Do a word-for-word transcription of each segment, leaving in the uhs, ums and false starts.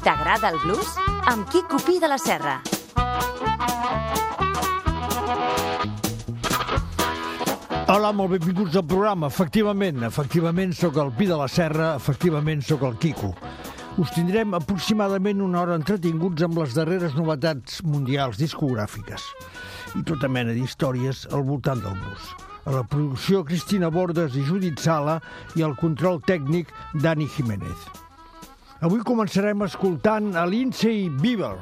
T'agrada el blues? Amb Quico Pi de la Serra. Hola, molt benvinguts al programa. Efectivament, efectivament sóc el Pi de la Serra, efectivament sóc el Quico. Us tindrem aproximadament una hora entretinguts amb les darreres novetats mundials discogràfiques i tota mena d'històries al voltant del blues. A la producció, Cristina Bordes i Judit Sala, i al control tècnic, Dani Jiménez. Avui començarem escoltant a Lindsay Bieber.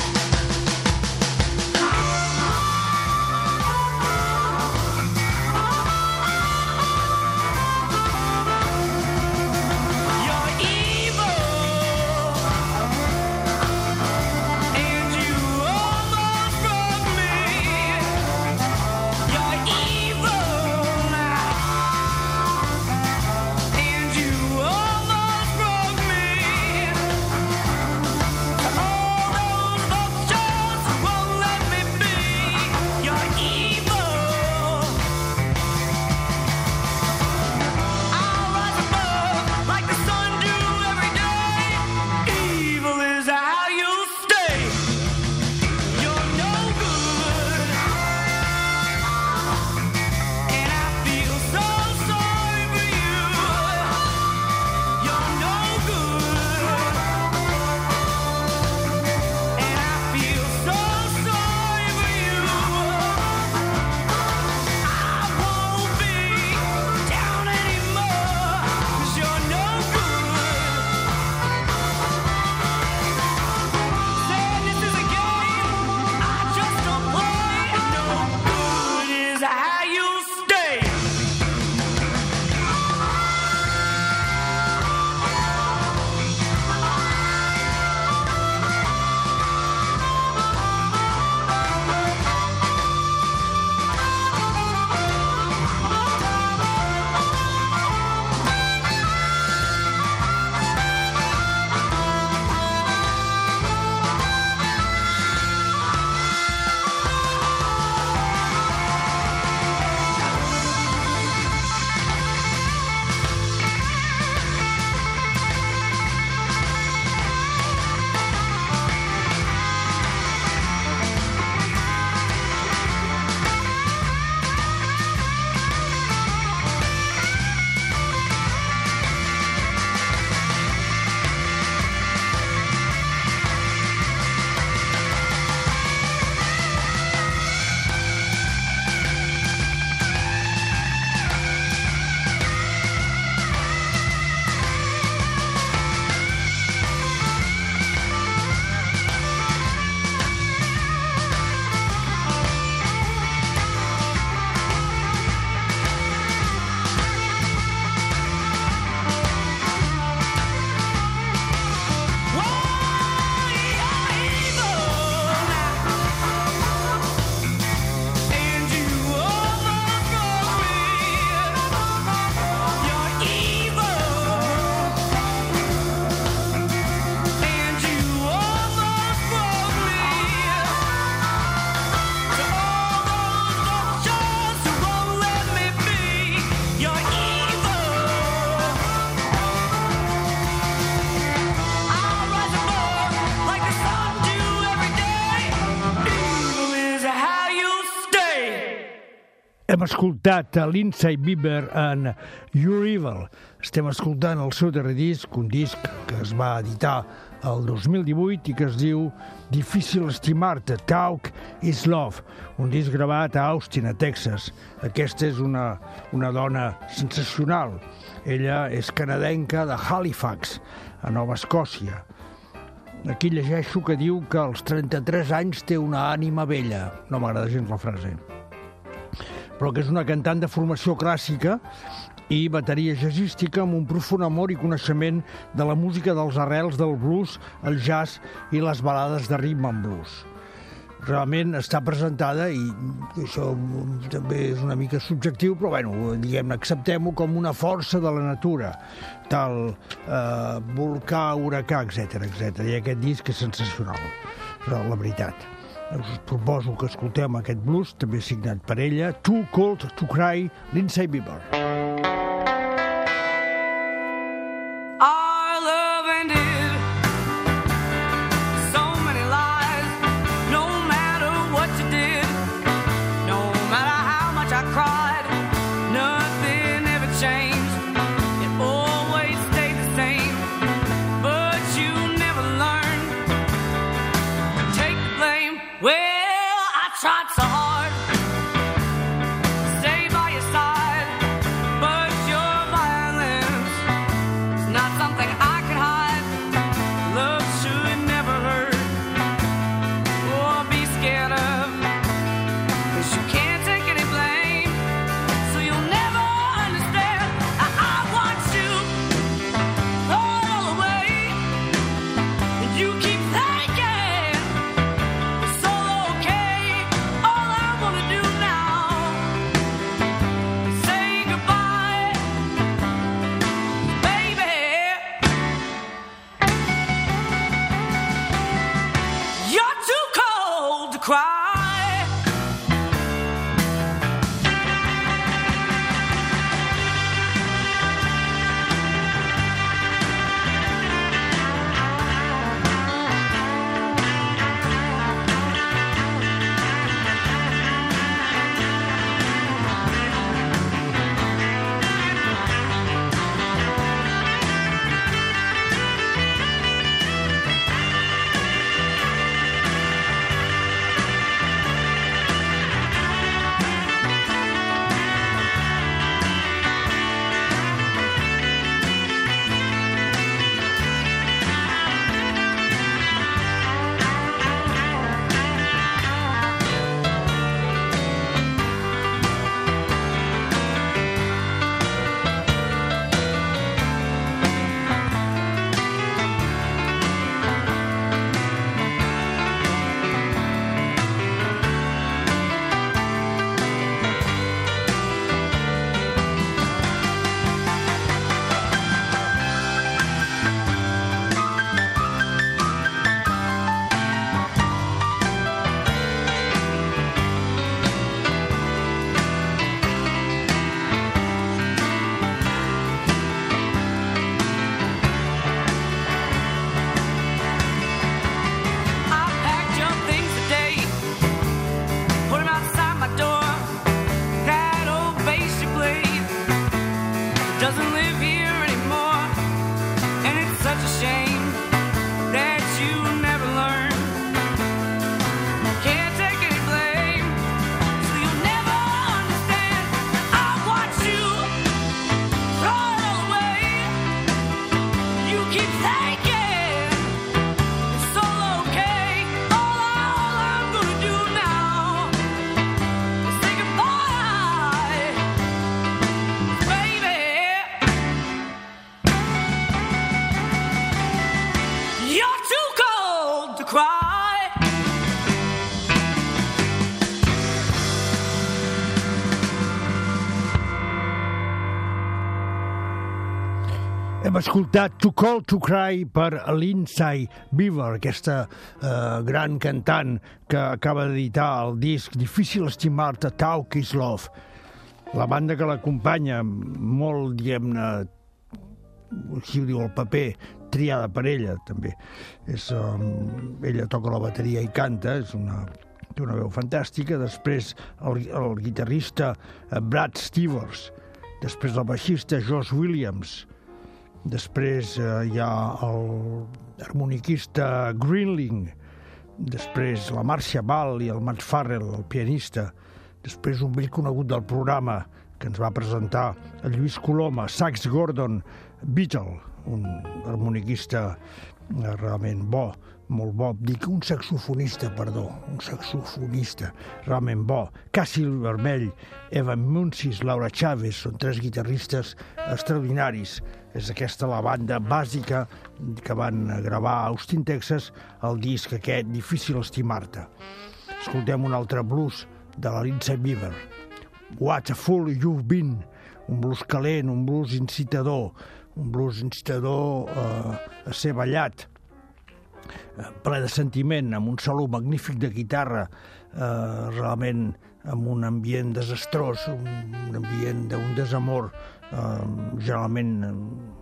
Hem escoltat a Lindsay Bieber en You're Evil. Estem escoltant el seu darrer disc, un disc que es va editar el dos mil divuit i que es diu Difícil estimar-te, Talk is Love, un disc gravat a Austin, a Texas. Aquesta és una, una dona sensacional. Ella és canadenca de Halifax, a Nova Escòcia. Aquí llegeixo que diu que als trenta-tres anys té una ànima vella. No m'agrada gens la frase. Però que és una cantant de formació clàssica i bateria jazzística amb un profund amor i coneixement de la música dels arrels del blues, el jazz i les balades de rhythm and blues. Realment està presentada, i això també és una mica subjectiu, però bueno, diguem, acceptem-ho com una força de la natura, tal eh, volcà, huracà, etcètera, etcètera. I aquest disc és sensacional, però la veritat. Us proposo que escoltem aquest blues, també signat per ella, Too Cold to Cry, Lindsay Bieber. Our love ended cry. Hem escoltat To Call to Cry per Lindsay Beaver, aquesta eh, gran cantant que acaba d'editar el disc Difícil estimar-te, Talk is Love. La banda que l'acompanya, molt, diguem-ne, així ho diu el paper, triada per ella, també. És, um, ella toca la bateria i canta, és una, té una veu fantàstica. Després el, el guitarrista Brad Stevens, després el baixista Josh Williams, després eh, hi ha el harmoniquista Greenling, després la Marcia Ball i el Matt Farrell, el pianista, després un vell conegut del programa que ens va presentar el Lluís Coloma, Sax Gordon Beatle, un harmoniquista eh, realment bo, molt bo, dic un saxofonista, perdó, un saxofonista realment bo, Cassil Vermell, Evan Munsis, Laura Chávez, són tres guitarristes extraordinaris. És aquesta la banda bàsica que van gravar a Austin, Texas, el disc aquest, Difícil estimar-te. Escoltem un altre blues de la Lindsay Beaver, What a Fool You've Been, un blues calent, un blues incitador, un blues incitador eh, a ser ballat, ple de sentiment, amb un solo magnífic de guitarra, eh, realment amb un ambient desastrós, un, un ambient d'un desamor eh, generalment eh,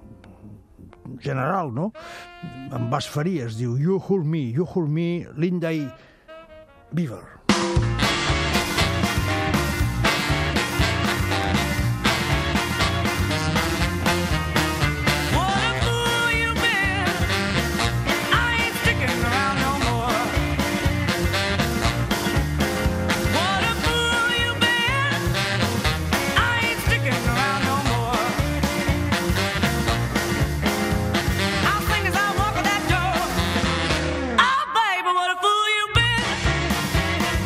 general, no? Amb baix ferir, es diu You Hold Me, You Hold Me, Lindsay Beaver. Oh, baby, what a fool you've been.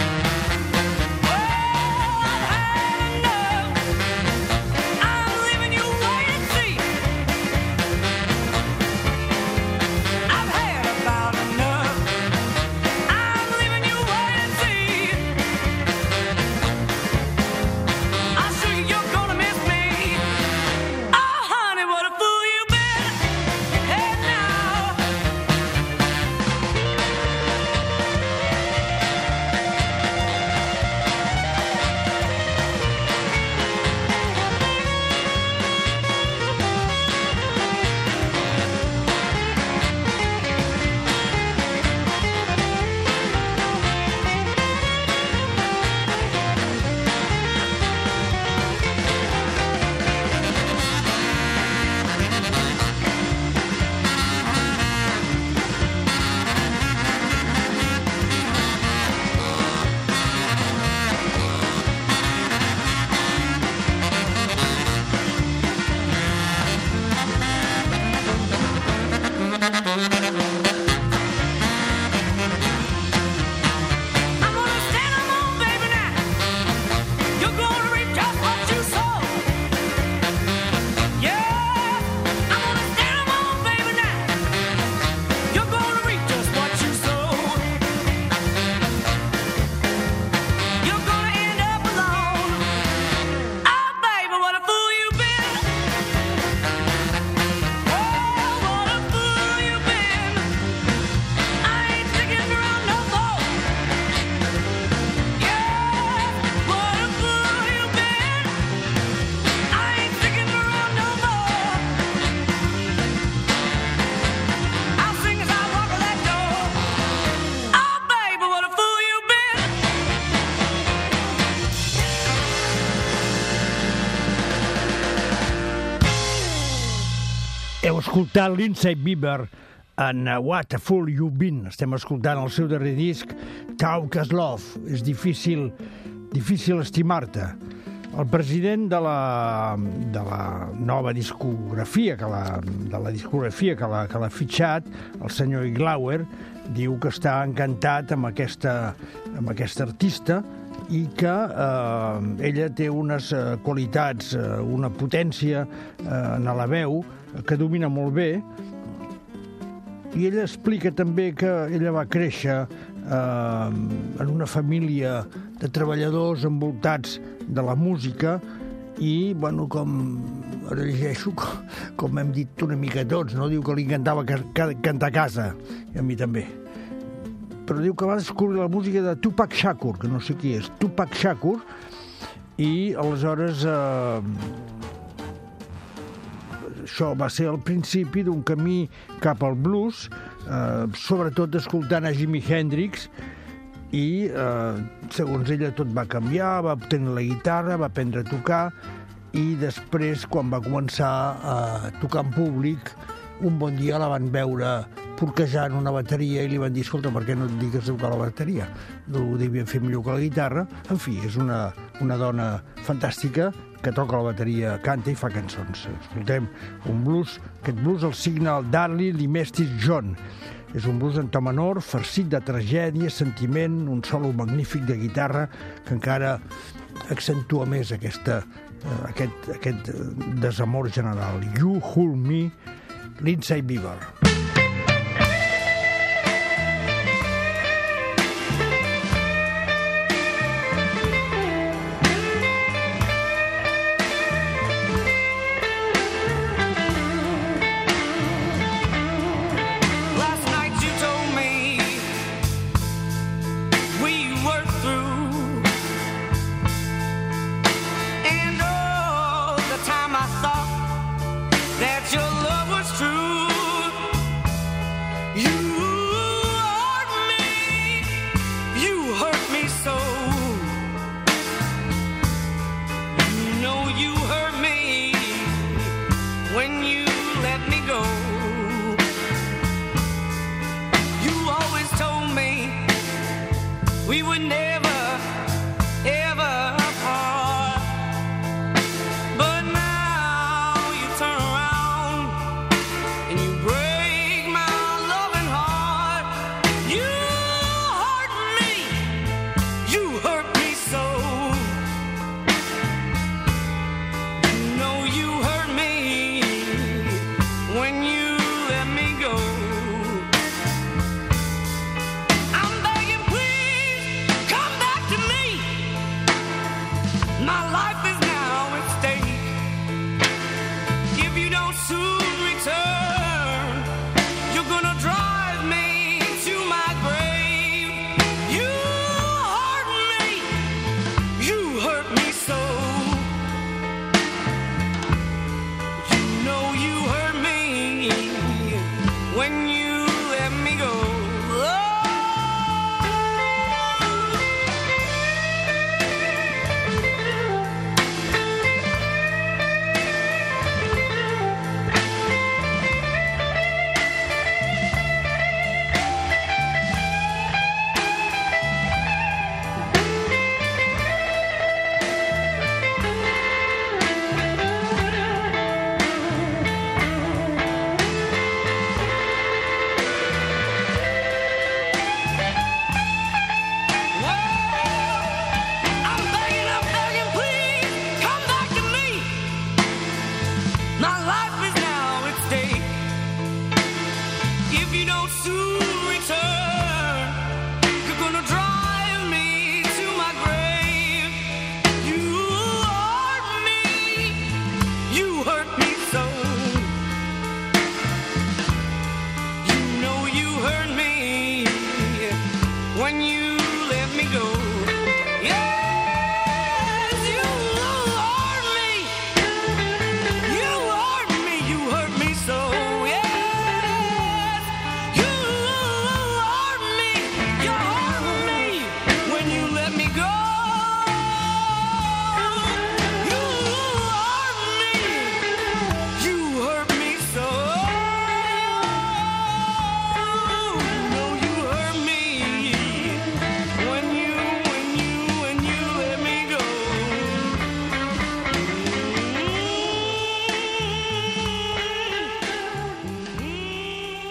Heu escoltat Lindsay Bieber en What a Fool You've Been. Estem escoltant el seu darrer disc, Talk as Love. És difícil, difícil estimar-te. El president de la, de la nova discografia, que la, de la discografia que l'ha que l'ha fitxat, el senyor Iglauer, diu que està encantat amb aquesta, amb aquesta artista i que eh, ella té unes eh, qualitats, eh, una potència eh, en la veu que domina molt bé, i ella explica també que ella va créixer eh, en una família de treballadors envoltats de la música i, bueno, com ara llegeixo, com, com hem dit una mica tots, no? Diu que li encantava cantar a casa, i a mi també. Però diu que va descobrir la música de Tupac Shakur, que no sé qui és, Tupac Shakur, i aleshores eh, això va ser el principi d'un camí cap al blues, eh, sobretot escoltant a Jimi Hendrix, i eh, segons ella tot va canviar, va tenir la guitarra, va aprendre a tocar, i després, quan va començar a tocar en públic, un bon dia la van veure porquejant una bateria i li van dir, escolta, per què no et digues a tocar la bateria? No ho devien fer millor que la guitarra. En fi, és una, una dona fantàstica que toca la bateria, canta i fa cançons. Escoltem un blues, aquest blues el signa el Darley Limestis John. És un blues en to menor, farcit de tragèdia, sentiment, un solo magnífic de guitarra que encara accentua més aquesta, eh, aquest, aquest desamor general. You Hold Me, Lindsay Bieber.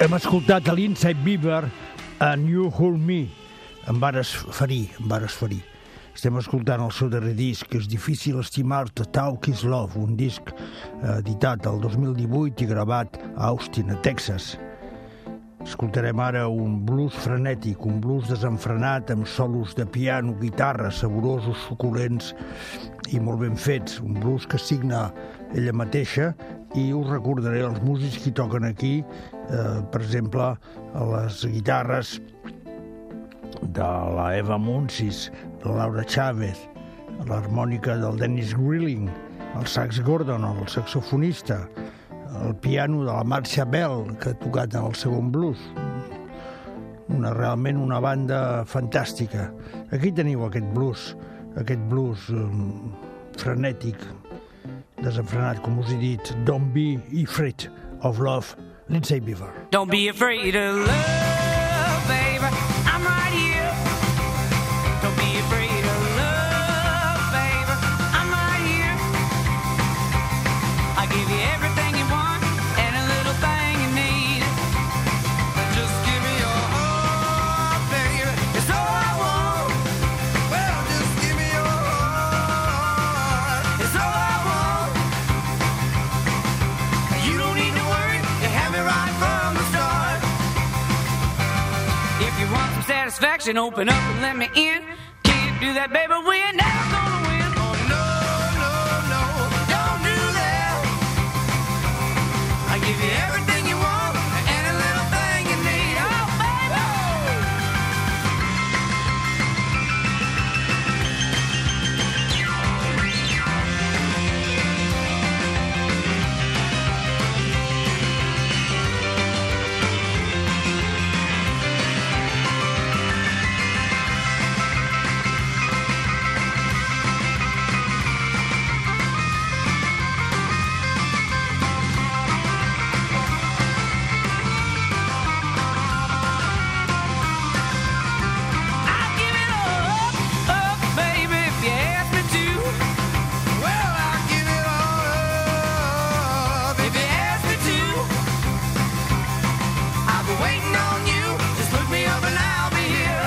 Hem escoltat a l'Inside Beaver and You Hold Me. Em vares ferir, em vares ferir. Estem escoltant el seu darrer disc, que és Difícil estimar-te, Talk is Love, un disc editat el dos mil divuit i gravat a Austin, a Texas. Escoltarem ara un blues frenètic, un blues desenfrenat amb solos de piano, guitarra, saborosos, suculents i molt ben fets. Un blues que signa ella mateixa i us recordaré els músics que hi toquen aquí, eh, per exemple, a les guitarres de la Eva Munsis, de la Laura Chávez, a l'harmònica del Dennis Grilling, el sax Gordon, el saxofonista, el piano de la Marcia Bell, que ha tocat en el segon blues. Una, realment una banda fantàstica. Aquí teniu aquest blues, aquest blues um, frenètic, desenfrenat, com us he dit. Don't be afraid of love, Lindsay Beaver. Don't be afraid of love, baby, I'm right here. Don't be afraid of love, baby, I'm right here. I give you everything you want and a little thing you need. Just give me your heart, baby, it's all I want. Well, just give me your heart, it's all I want. You don't need to worry, you have me right from the start. If you want some satisfaction, open up and let me in. Can't do that, baby, we're never gonna win. Oh, no, no, no, don't do that. I give you everything you want and a little thing you need. Oh, baby! I'll give it all up, up, baby, if you ask me to. Well, I'll give it all up if you ask me to. I'll be waiting on you. Just look me up and I'll be here.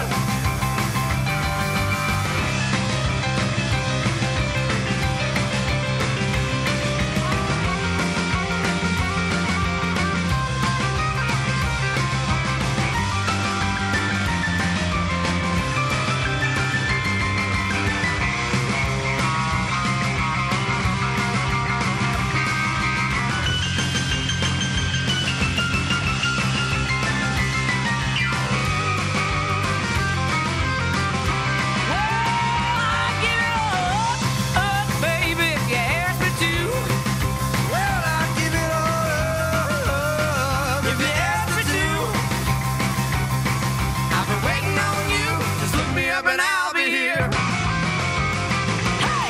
I'll give it all up, up, baby, if you ask me to. Well, I'll give it all up if you ask me to. I've been waiting on you. Just look me up and I'll be here. Hey!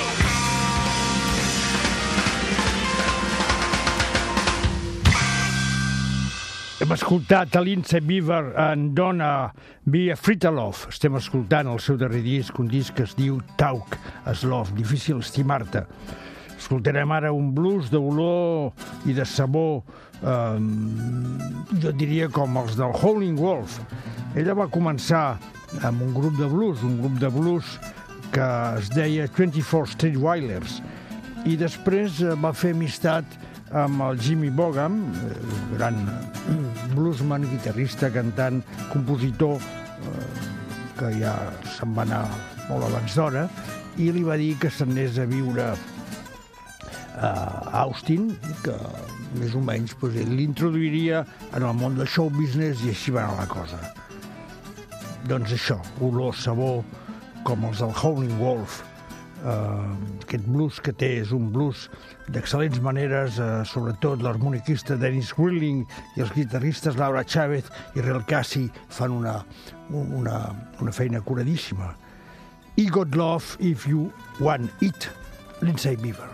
Hem escoltat a Lindsay Beaver en Donna Be Afraid of Love. Estem escoltant el seu darrer disc, un disc que es diu Talk is Love, Difícil estimar-te. Escoltarem ara un blues d'olor i de sabor, eh, jo diria com els del Howling Wolf. Ella va començar amb un grup de blues, un grup de blues que es deia twenty-four Street Wailers, i després eh, va fer amistat amb el Jimmy Bogham, eh, gran bluesman, guitarrista, cantant, compositor, eh, que ja se'n va anar molt abans d'hora, i li va dir que s'anés a viure a Austin, que més o menys pues, l'introduiria en el món del show business, i així va anar la cosa. Doncs això, olor, sabor, com els del Howling Wolf. Uh, aquest blues que té és un blues d'excel·lents maneres, uh, sobretot l'harmoniquista Dennis Grilling i els guitarristes Laura Chávez i Rel Cassi fan una, una, una feina curadíssima. I got love if you want it, Lindsay Beaver.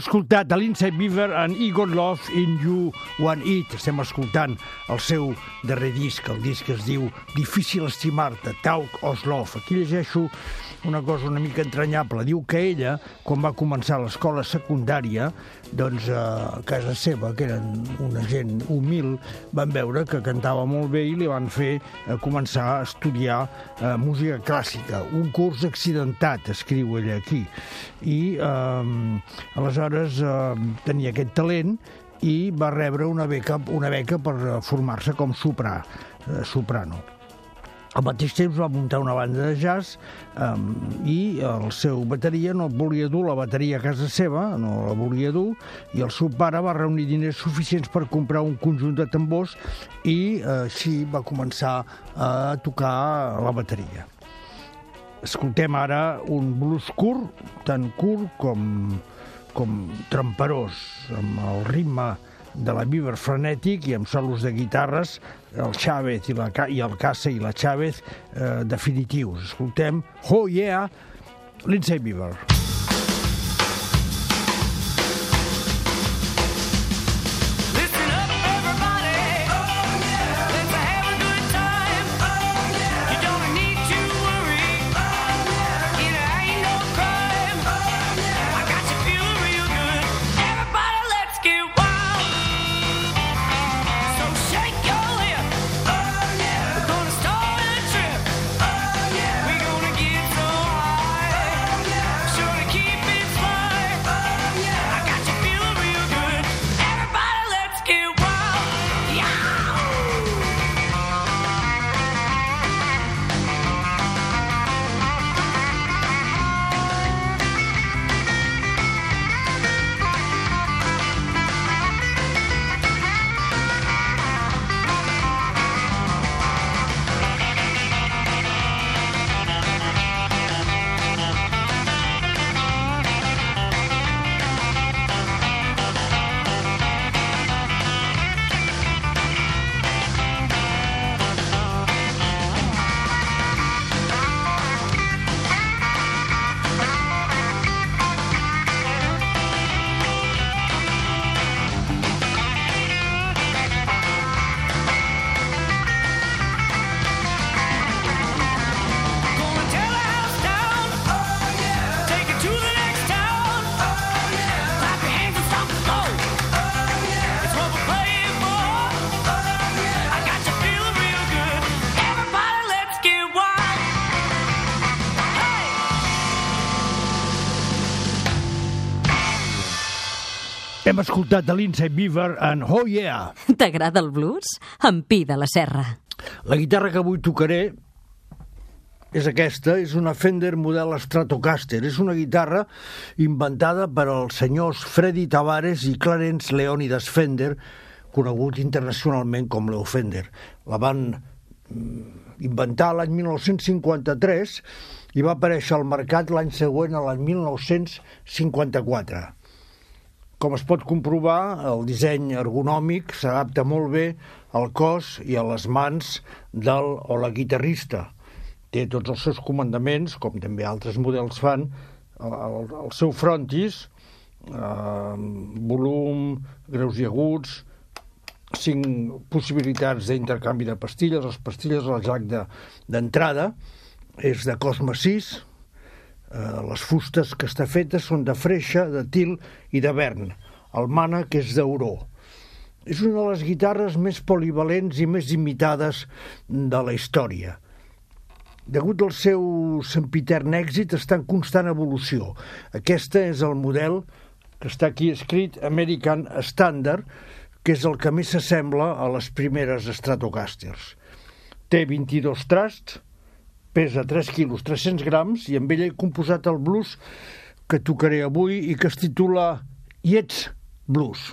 escoltat a Lindsay Beaver en I Got Love in You Want It. Estem escoltant el seu darrer disc, el disc que es diu Difícil estimar-te, Talk of Love. Aquí llegeixo una cosa una mica entranyable. Diu que ella, quan va començar l'escola secundària, doncs a casa seva, que eren una gent humil, van veure que cantava molt bé i li van fer eh, començar a estudiar eh, música clàssica. Un curs accidentat, escriu ella aquí. I eh, aleshores eh, tenia aquest talent i va rebre una beca, una beca per formar-se com soprà, eh, soprano. Al mateix temps va muntar una banda de jazz um, i el seu bateria no volia dur la bateria a casa seva, no la volia dur, i el seu pare va reunir diners suficients per comprar un conjunt de tambors i uh, així va començar a tocar la bateria. Escoltem ara un blues curt, tan curt com, com tremperós, amb el ritme de la Beaver frenètic i amb solos de guitarres, el Chávez i, la, i el Casa i la Chávez eh, definitius. Escoltem Oh Yeah, Lindsay Beaver. Hem escoltat de Lindsay Beaver en Oh Yeah. T'agrada el blues? En Pi de la Serra. La guitarra que avui tocaré és aquesta, és una Fender model Stratocaster. És una guitarra inventada per els senyors Freddy Tavares i Clarence Leonidas Fender, conegut internacionalment com Leo Fender. La van inventar l'any mil nou-cents cinquanta-tres i va aparèixer al mercat l'any següent, l'any mil nou-cents cinquanta-quatre. Com es pot comprovar, el disseny ergonòmic s'adapta molt bé al cos i a les mans del o la guitarrista. Té tots els seus comandaments, com també altres models fan, el, el seu frontis, eh, volum, greus i aguts, cinc possibilitats d'intercanvi de pastilles, les pastilles al jack d'entrada, de, és de cos massís, Uh, les fustes que està fetes són de freixa, de til i de vern. El mànec és d'auró. És una de les guitarres més polivalents i més imitades de la història. Degut al seu sempitern èxit, està en constant evolució. Aquesta és el model que està aquí escrit American Standard, que és el que més s'assembla a les primeres Stratocasters. Té vint-i-dos trasts, pesa tres quilos tres-cents grams i amb ella he composat el blues que tocaré avui i que es titula Yates Blues.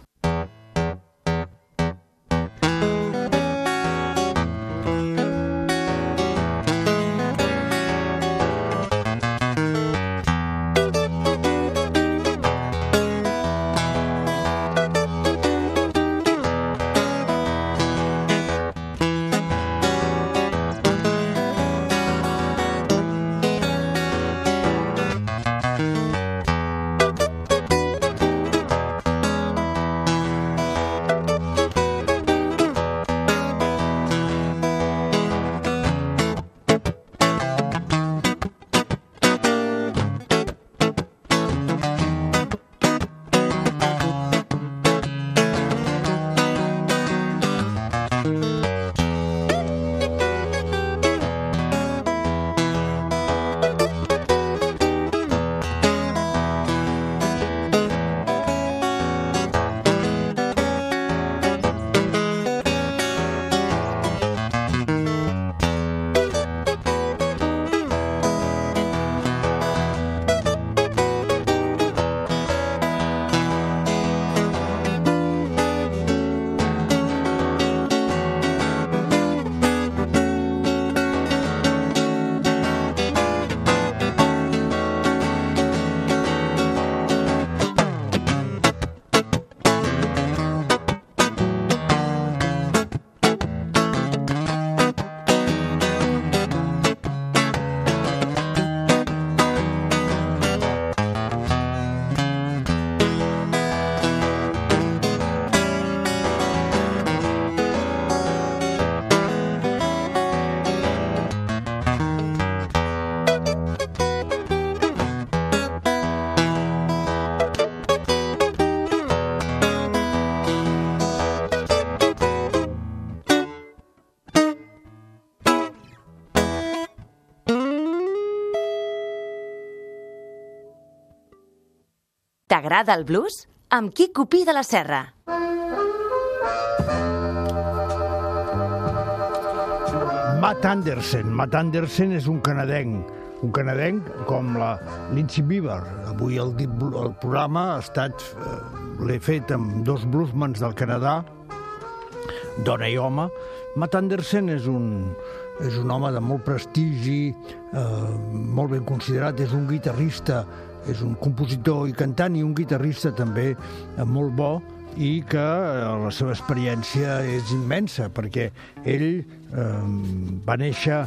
T'agrada el blues? Amb Quico Pi de la Serra. Matt Anderson. Matt Anderson és un canadenc. Un canadenc com la Lindsay Beaver. Avui el, el programa ha estat... Eh, l'he fet amb dos bluesmans del Canadà, dona i home. Matt Anderson és un, és un home de molt prestigi, eh, molt ben considerat, és un guitarrista, és un compositor i cantant i un guitarrista també eh, molt bo, i que eh, la seva experiència és immensa, perquè ell eh, va néixer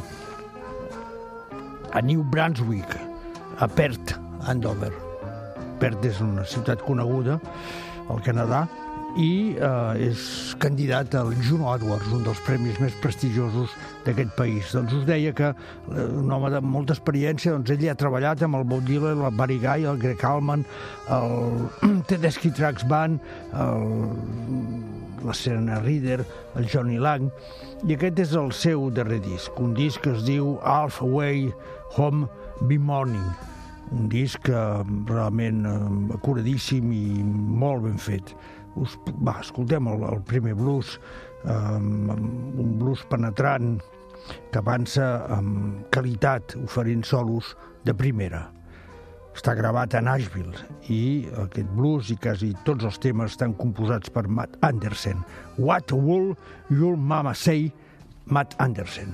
a New Brunswick, a Perth, Andover. Perth és una ciutat coneguda al Canadà i eh, és candidat al Juno Awards, un dels premis més prestigiosos d'aquest país. Doncs us deia que eh, un home de molta experiència, doncs ell ha treballat amb el Bob Dylan, el Buddy Guy, el Greg Allman, el Tedeschi Trucks Band, el, la Serena Reader, el Johnny Lang, i aquest és el seu darrer disc, un disc que es diu Halfway Home Be Morning, un disc eh, realment eh, acuradíssim i molt ben fet. Us, va, escoltem el, el primer blues, eh, un blues penetrant que avança amb qualitat, oferint solos de primera. Està gravat a Nashville i aquest blues i quasi tots els temes estan composats per Matt Anderson. What Will Your Mama Say, Matt Anderson.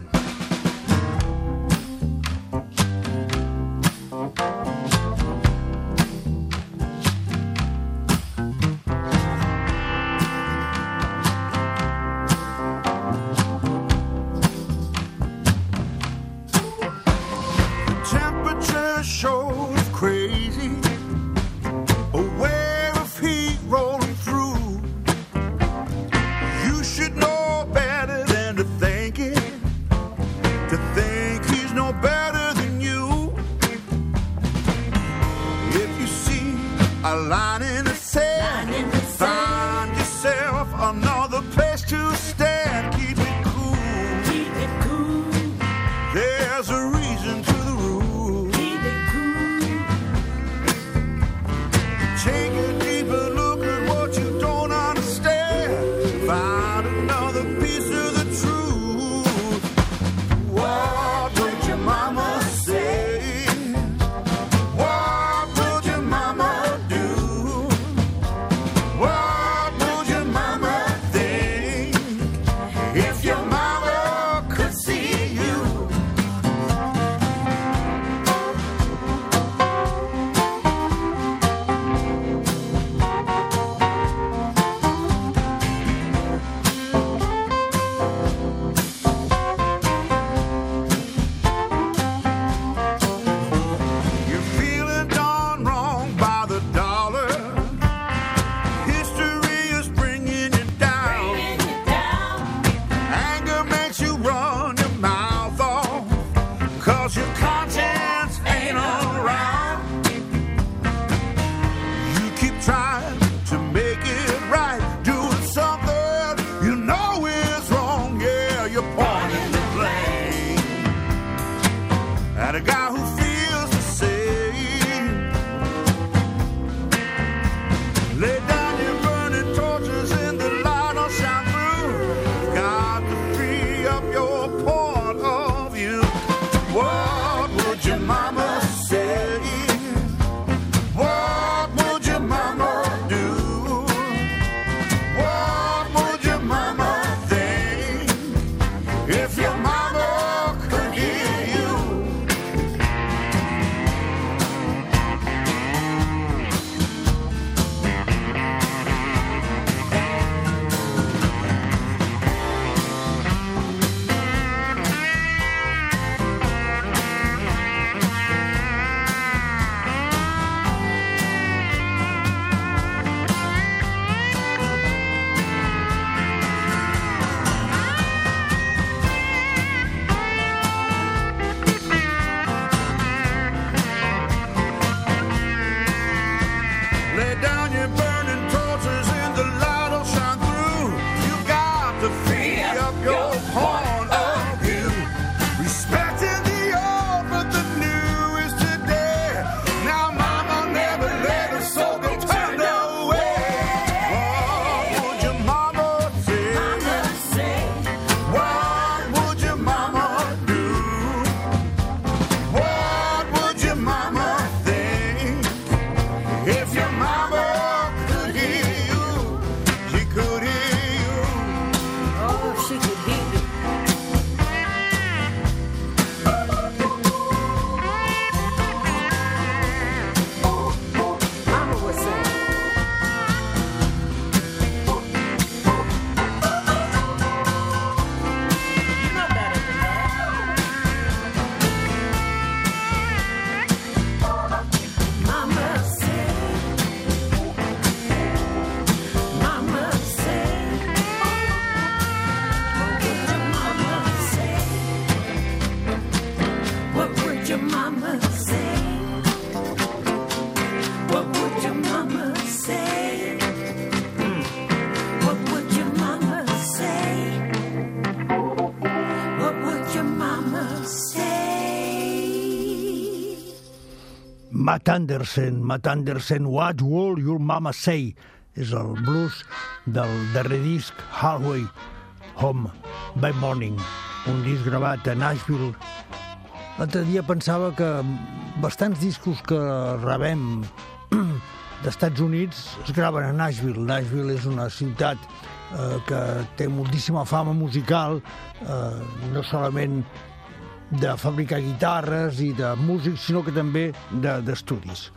Matt Anderson, Matt Anderson, What Will Your Mama Say? És el blues del darrer disc, Halfway Home by Morning, un disc gravat a Nashville. L'altre dia pensava que bastants discos que rebem d'Estats Units es graven a Nashville. Nashville és una ciutat eh, que té moltíssima fama musical, eh, no solament de fabricar guitarres i de músics, sinó que també d'estudis.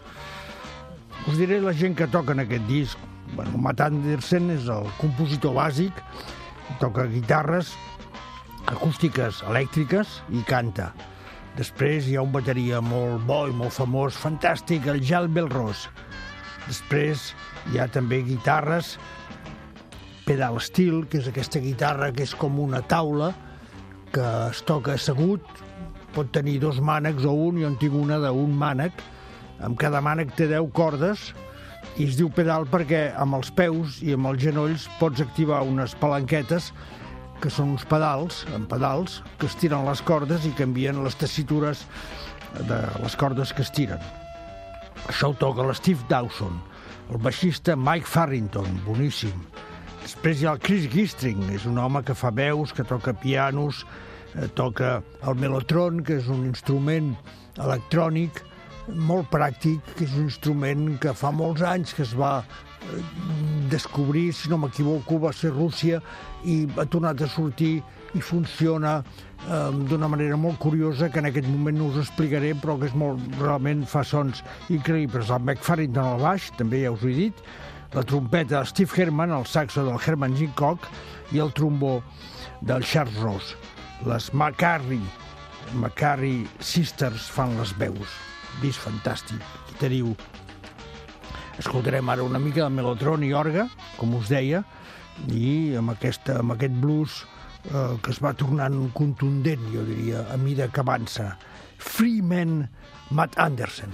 Us diré la gent que toca en aquest disc. Bueno, Matt Anderson és el compositor bàsic, toca guitarres acústiques, elèctriques i canta. Després hi ha un bateria molt bo i molt famós, fantàstic, el Jal Belrose. Després hi ha també guitarres pedal steel, que és aquesta guitarra que és com una taula que es toca assegut, pot tenir dos mànecs o un, jo en tinc una d'un mànec, amb cada mànec té deu cordes, i es diu pedal perquè amb els peus i amb els genolls pots activar unes palanquetes que són uns pedals, amb pedals, que estiren les cordes i canvien les tessitures de les cordes que estiren. Això ho toca l'Steve Dawson, el baixista Mike Farrington, boníssim. Després hi ha el Chris Gistring, és un home que fa veus, que toca pianos, eh, toca el melotron, que és un instrument electrònic molt pràctic, que és un instrument que fa molts anys que es va eh, descobrir, si no m'equivoco, va ser Rússia, i ha tornat a sortir i funciona eh, d'una manera molt curiosa, que en aquest moment no us explicaré, però que és molt, realment fa sons increïbles. El Mike Farrington al baix, també ja us ho he dit, la trompeta del Steve Herman, el saxo del Herman Gincock i el trombó del Charles Ross. Les McCarry, McCarry Sisters fan les veus. Disc fantàstic, i teniu. Escoltarem ara una mica de melotron i orga, com us deia, i amb, aquesta, amb aquest blues eh, que es va tornant contundent, jo diria, a mida que avança. Freeman, Matt Anderson.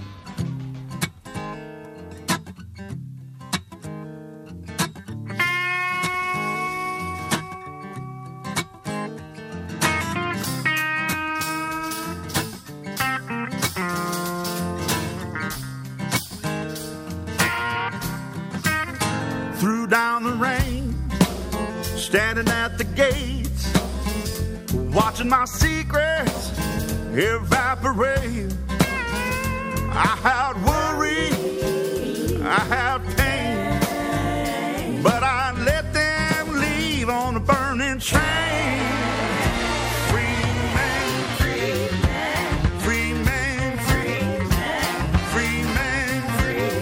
Threw down the rain, standing at the gates, watching my secrets evaporate. I had worry, I had pain, but I let them leave on a burning train. Free man, free man, free man, free man, free man, free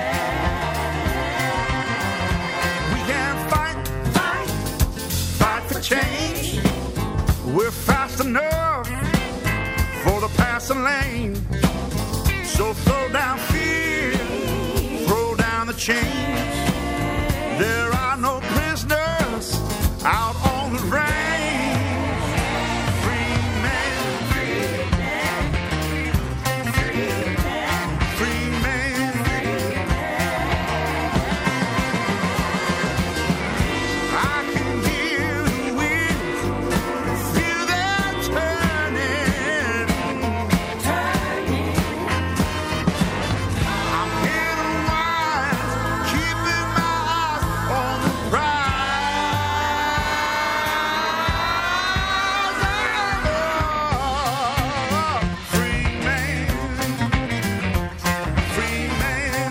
man. We can fight, fight, fight for change. We're fast enough for the passing lane. So throw down fear, throw down the chains. There are no prisoners out on the range. Free man, free man, free man, free man, free man. I can hear the winds, feel them turning, turning. I'm getting wise, keeping my eyes on the prize. Free man, free man.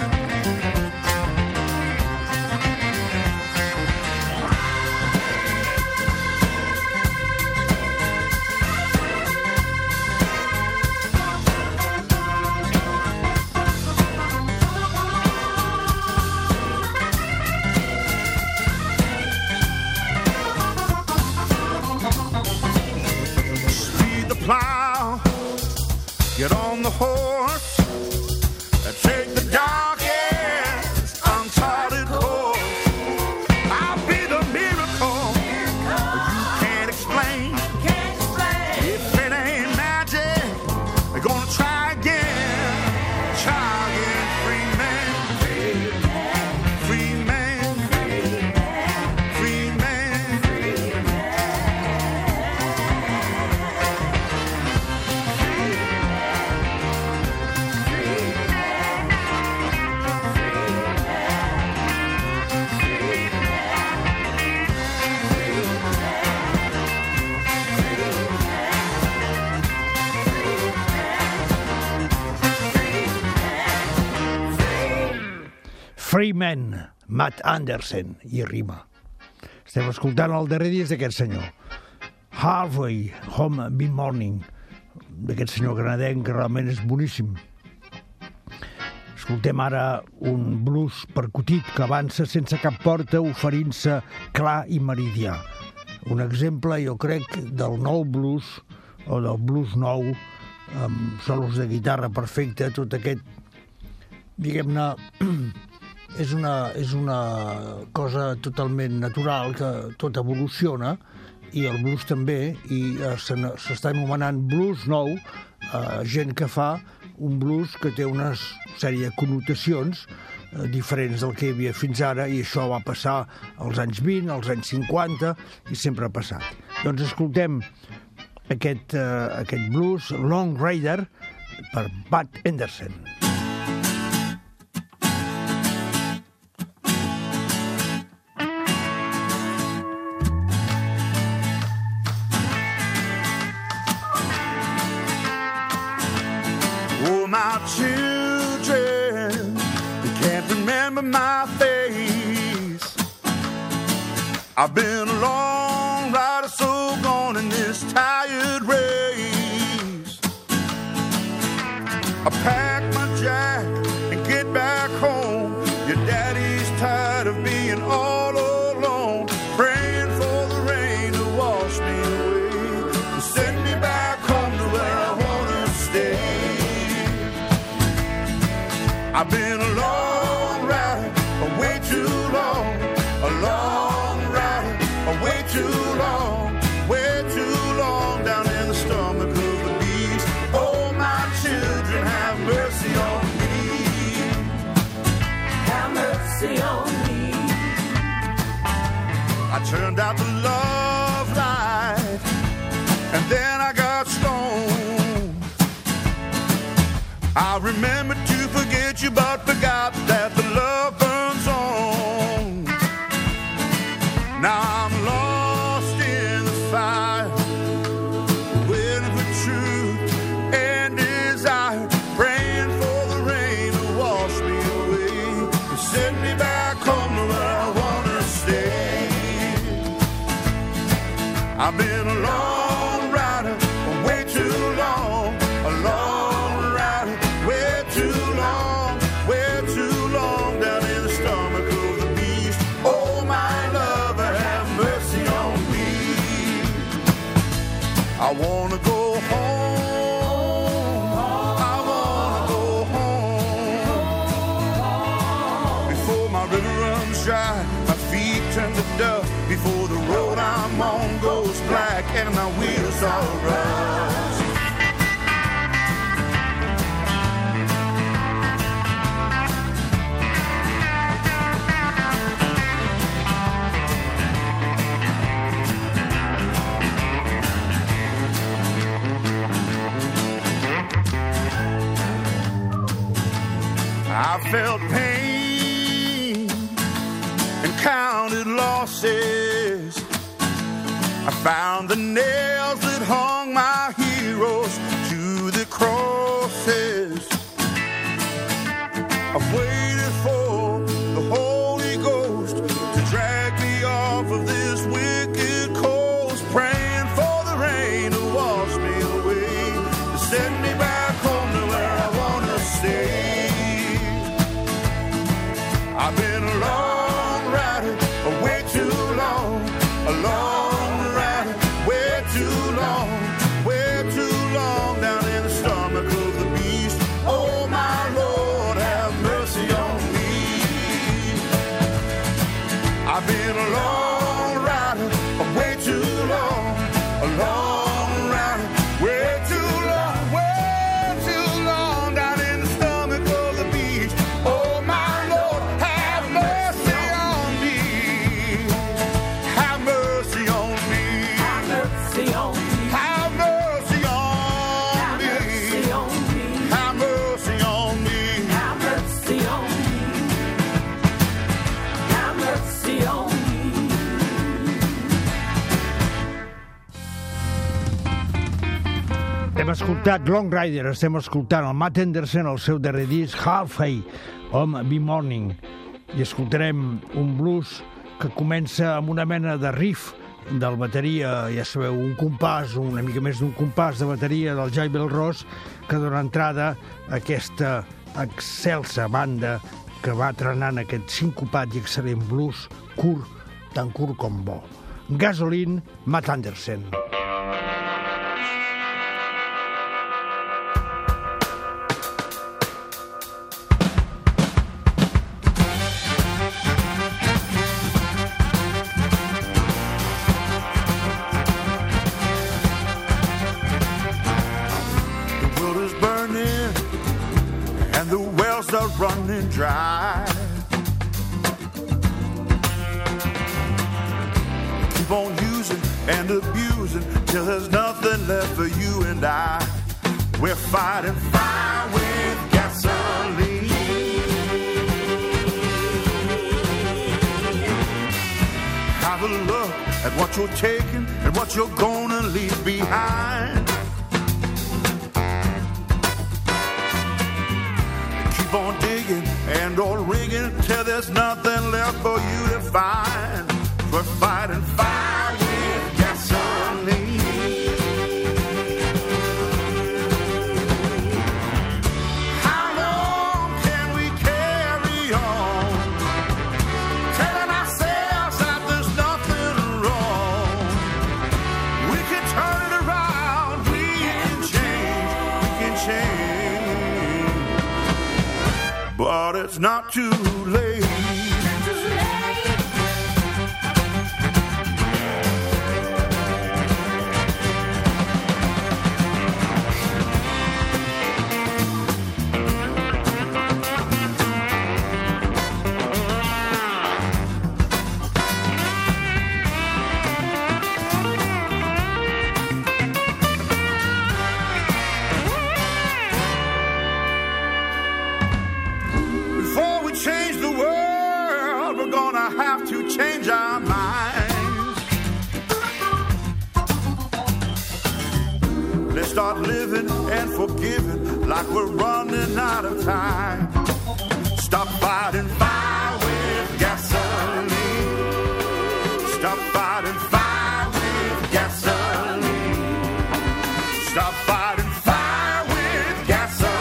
Speed the plow, get on the horse, and take the darkest, uncharted course. I'll be the miracle you can't explain. If it ain't magic, we're gonna try again, try again. Free man, free man, free man, free man. Freeman, Matt Anderson, i rima. Estem escoltant el darrer disc d'aquest senyor. Halfway Home Be Morning, d'aquest senyor canadenc, que realment és boníssim. Escoltem ara un blues percutit que avança sense cap porta, oferint-se clar i meridià. Un exemple, jo crec, del nou blues, o del blues nou, amb solos de guitarra perfecte, tot aquest, diguem-ne, és una, és una cosa totalment natural, que tot evoluciona, i el blues també, i eh, s'està anomenant blues nou, eh, gent que fa un blues que té una sèrie de connotacions eh, diferents del que hi havia fins ara, i això va passar als anys vint, als anys cinquanta, i sempre ha passat. Doncs escoltem aquest, uh, aquest blues, Long Rider, per Matt Anderson. Oh, my children, you can't remember my face. I've been a long rider, so gone in this tired race. I pack my jack and get back home. Your daddy's tired of being all alone, praying for the rain to wash me away, to send me back home to where I wanna stay. I've been a long rider, way too long, a long rider, way too long, way too long, down in the stomach of the beast. Oh, my children, have mercy on me. Have mercy on me. I turned out the love light, and then I got stoned. I remembered to forget you, but forgot that the love burns on. Now I'm lost in the fire, waiting for truth and desire, praying for the rain to wash me away, to send me back home to where I wanna stay. I've been a long rider, way too long, a long rider, way too long, way too long, down in the stomach of the beast. Oh, my lover, have mercy on me. I wanna go home, I wanna go home, before my river runs dry, my feet turn to dust, before the road I'm on goes black and my wheels all rust. I felt pain and counted losses. I found the nails that hung my heroes to the crosses. I've waited for the Holy Ghost to drag me off of this wicked coast, praying for the rain to wash me away, to send me back home to where I wanna stay. I've been a long rider, way too long, a long rider, way too long, way too long, down in the stomach of the beast. Oh, my Lord, have mercy on me. I've been a long rider, way too long, a long rider, way too long, way too long, down in the stomach of the beast. Oh, my Lord, have mercy on me. Have mercy on me. Have mercy on me. Have mercy on me. Have mercy on me. Have mercy on me. Have mercy on me. Have mercy on me. Hem escoltat Long Rider, estem escoltant el Matt Anderson, el seu darrer disc, Halfway Home Be Morning. i escoltarem un blues que comença amb una mena de riff del bateria, ja sabeu, un compàs, una mica més d'un compàs de bateria del Jay Bell Ross, que dona entrada a aquesta excelsa banda que va trenant aquest sincopat i excel·lent blues curt, tan curt com bo. Gasoline, Matt Anderson. Running dry. Keep on using and abusing till there's nothing left for you and I. We're fighting fire with gasoline. Have a look at what you're taking and what you're gonna leave behind. On digging and on rigging till there's nothing left for you to find. We're fighting fire with gasoline. How long can we carry on telling ourselves that there's nothing wrong? We can turn it around, we can change, we can change. But it's not too late. Change our minds. Let's start living and forgiving like we're running out of time. Stop fighting fire with gasoline. Stop fighting fire with gasoline. Stop fighting fire with gasoline.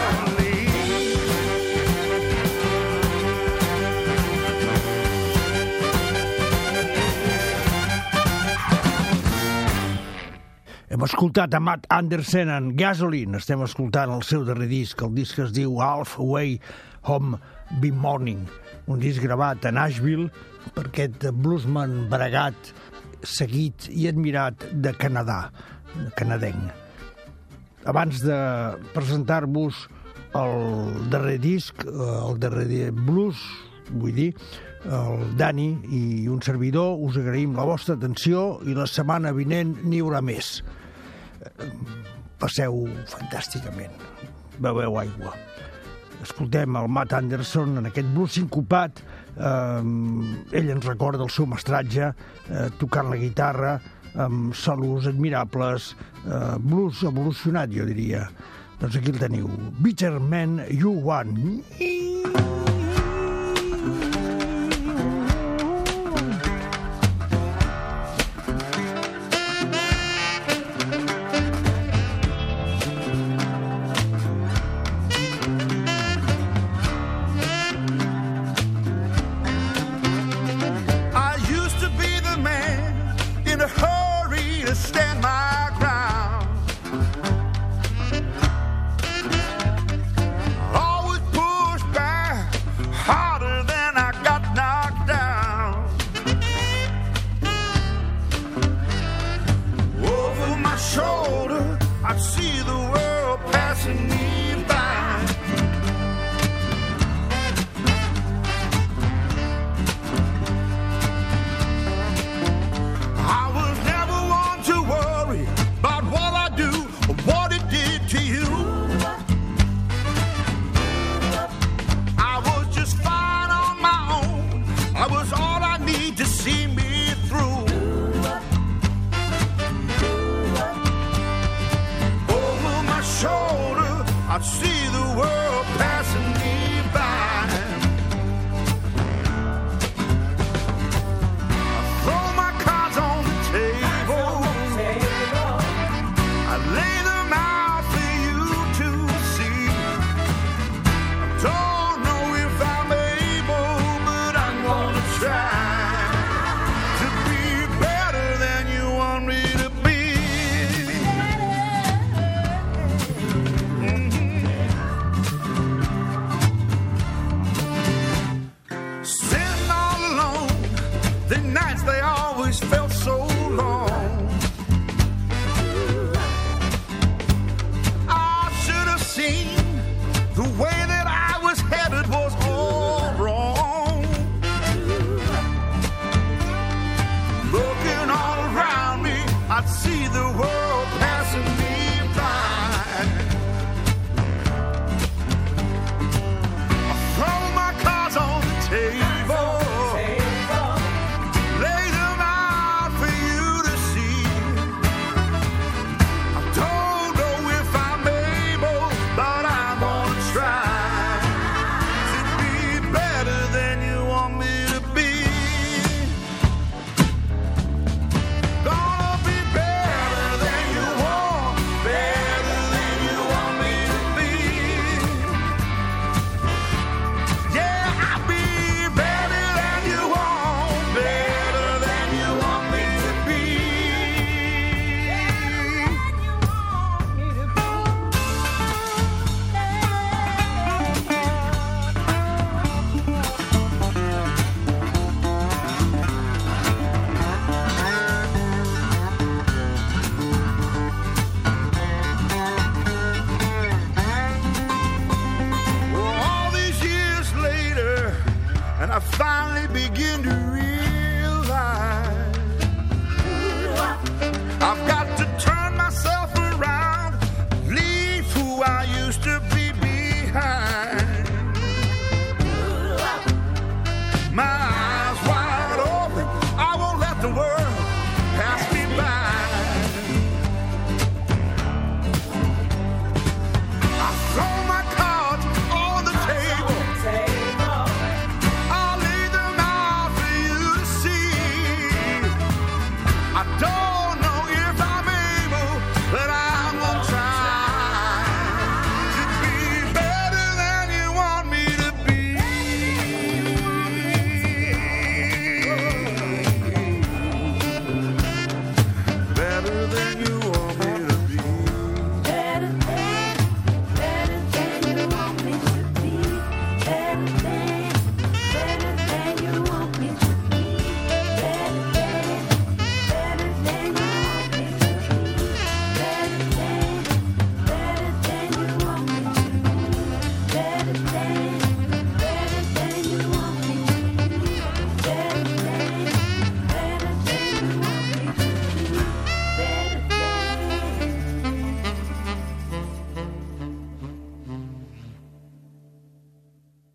Hem escoltat a Matt Anderson en Gasoline. Estem escoltant el seu darrer disc. El disc es diu Halfway Home Be Morning, un disc gravat a Nashville per aquest bluesman bregat, seguit i admirat de Canadà, canadenc. Abans de presentar-vos el darrer disc, el darrer blues, vull dir, el Dani i un servidor us agraïm la vostra atenció i la setmana vinent n'hi haurà més. Passeu fantàsticament, beveu aigua. Escoltem el Matt Anderson en aquest blues sincopat. Eh, ell ens recorda el seu mestratge, eh, tocant la guitarra amb solos admirables, eh, blues evolucionat, jo diria. Doncs aquí el teniu. Bitter Man You Want.